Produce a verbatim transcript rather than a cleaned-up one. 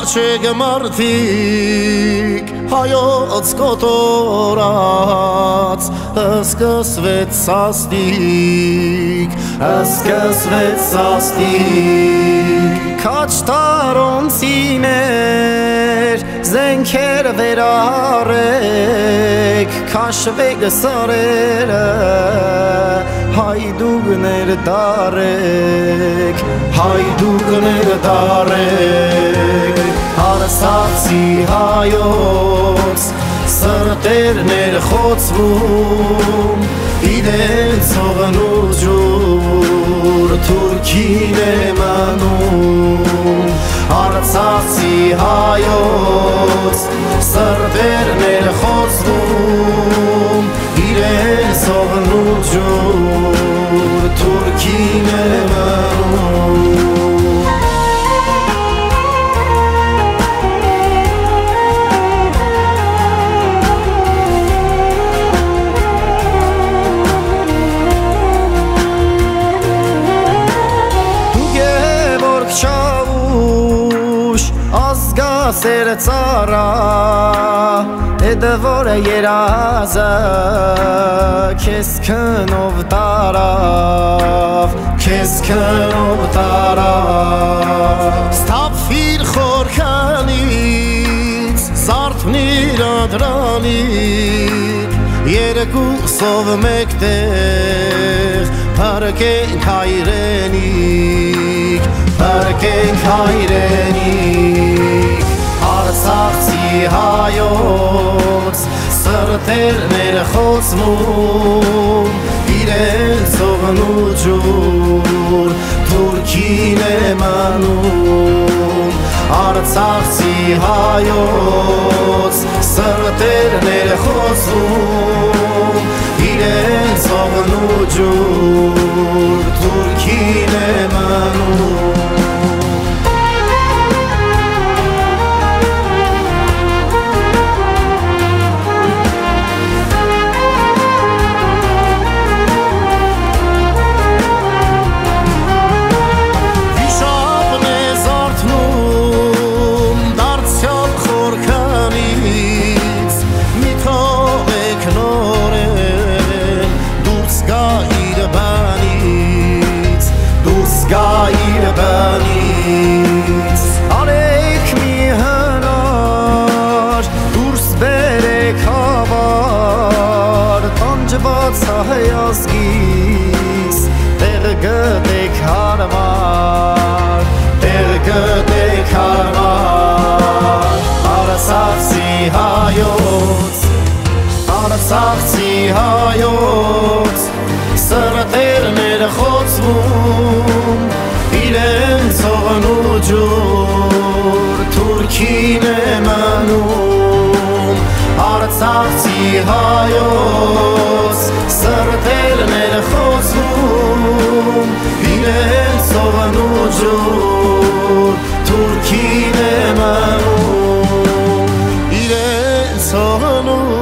Արջեգ մարդիկ հայոց կոտորած Սկսվեց սաստիկ, սկսվեց սաստիկ Քաչ տարոնցիներ զենքեր վերարեք Քաշվեք սարերը հայդուկներ դարեք Հայդուկներ դարեք Արցախցի հայոց սրտերներ խոցվում Իրենց հողն ու ջուր թուրքին է մնում Արցախցի հայոց սրտերներ խոցվում Իրենց հողն ու ջուր թուրքին է մնում Սեր ծառա Էդը որը երազը Քեզ քնով տարավ Քեզ քնով տարավ Ստապվիր խորքանից Զարթվնիր ադրանից Երկուսով մեկտեղ Պարկենք հայրենիք Պարկենք հայրենիք Արցախցի հայոց սրտերներ խոցվում Իրենց հողն ու ջուր թուրքին է մնում Արցախցի հայոց սրտերներ խոցվում Իրենց հողն ու ջուր թուրքին է մնում Արեք մի հնար, դուրս բերեք հավար Տանջված հայազգիս, տեղ գտեք հարմար Տեղ գտեք հարմար Արցախցի հայոց, արցախցի հայոց Սրտերներ խոցվում Իրենց հողն ու ջուր թուրքին է մնում Արցախցի հայոց սրտերներ խոցվում Իրենց հողն ու ջուր թուրքին է մնում Իրենց հողն ու